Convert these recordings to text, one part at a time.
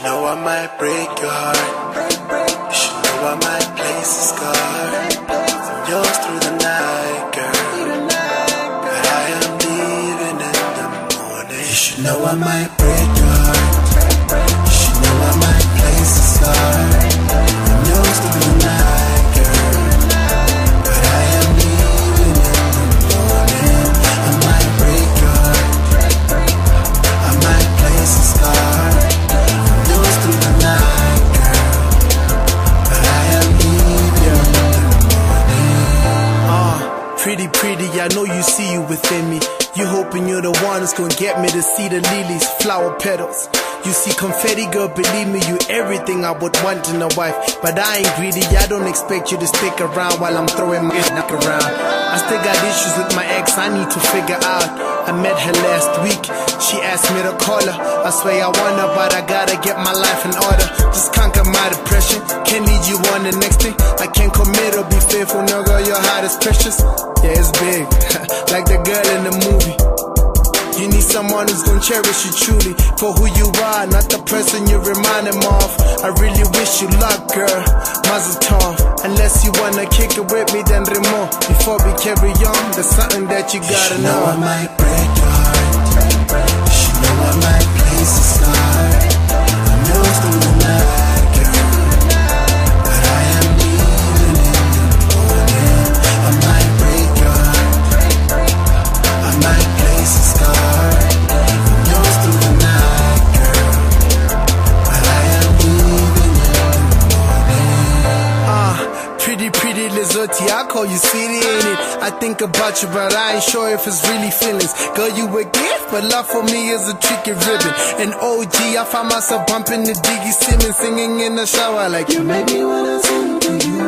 know I might break your heart. You should know I might place a scar from yours through the night, girl. But I am leaving in the morning. You should know I might break your heart. You should know I might place a scar from yours through the night, girl. But I am leaving in the morning. I might break your heart. I might place a scar from yours through the night, girl. But I am leaving in the morning. Pretty, I know you see you within me. You hoping you're the one who's gonna get me to see the lilies, flower petals. You see confetti, girl, believe me, you everything I would want in a wife. But I ain't greedy, I don't expect you to stick around while I'm throwing my knock around. I still got issues with my ex, I need to figure out. I met her last week, she asked me to call her. I swear I want her, but I gotta get my life in order. Just conquer my depression, can't lead you on the next thing. I can't commit or be faithful, no girl, your heart is precious. Yeah, it's big, like the girl in the movie. You need someone who's gonna cherish you truly for who you are, not the person you remind him of. I really wish you luck, girl, mazel tov. Unless you wanna kick it with me, then remove. Before we carry on, there's something that you gotta know. I might break your heart. You should know I might place a scar from yours through the night, girl. But I am leaving in the morning. I might break your heart. I might place a scar from yours through the night, girl. But I am leaving in the morning. Pretty Lizzotti, I call you sweetie, ain't it? I think about you, but I ain't sure if it's really feelings. Girl, you a gift, but love for me is a tricky ribbon. And OG, I find myself bumping the Diggy Simmons, singing in the shower like you make me wanna sing to you.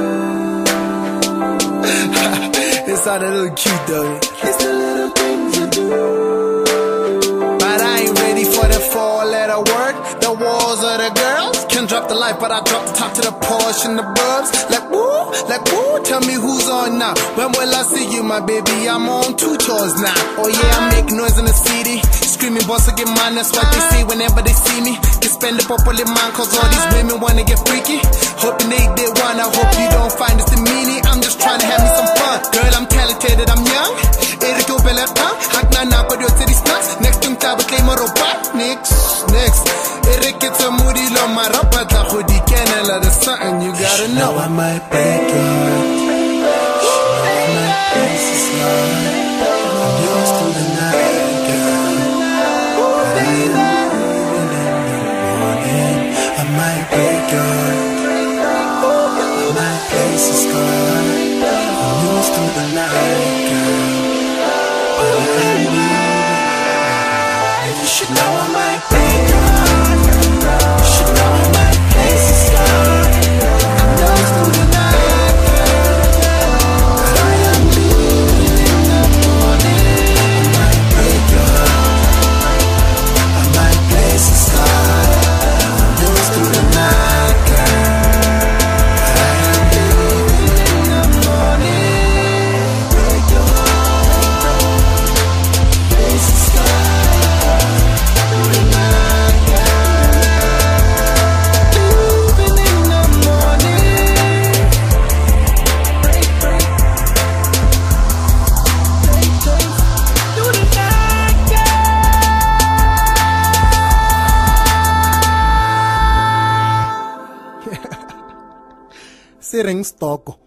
It sounded a little cute though. It's the little things you do. But I ain't ready for the 4-letter word. The walls of the girls can drop the life, but I drop the top to the Porsche and the burbs. Like woo, tell me who's on now. When will I see you, my baby? I'm on 2 tours now. Oh yeah, I make noise in the city, screaming boss again, man, that's what they say whenever they see me. Can spend the purple in mine, cause all these women wanna get freaky. Hoping they want, I hope you don't find this demeaning. I'm just trying to have me some fun. Girl, I'm talented, I'm young. Next thing I would claim a robot. Next. Eric gets a moody low, my robot. There's something you gotta know. I might break your heart. I might place a scar from yours through the night, girl. But I am leaving in the morning. I might break your heart. I might place a scar from yours through the night, girl. But I am leaving. You should know I might break your heart. You should know I might place a scar from yours through the night, girl. But I am leaving in the morning. I might break your heart. I might place a scar from yours through the night, girl. But I am leaving in the morning. Break your heart. Place a scar through the night, girl. Leaving in the morning. Break through the night, girl. Sireng stoko.